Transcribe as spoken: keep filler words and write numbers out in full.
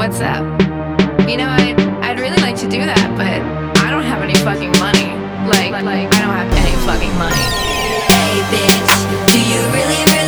what's up? You know, I'd, I'd really like to do that, but I don't have any fucking money. Like, like I don't have any fucking money. Hey bitch, do you really, really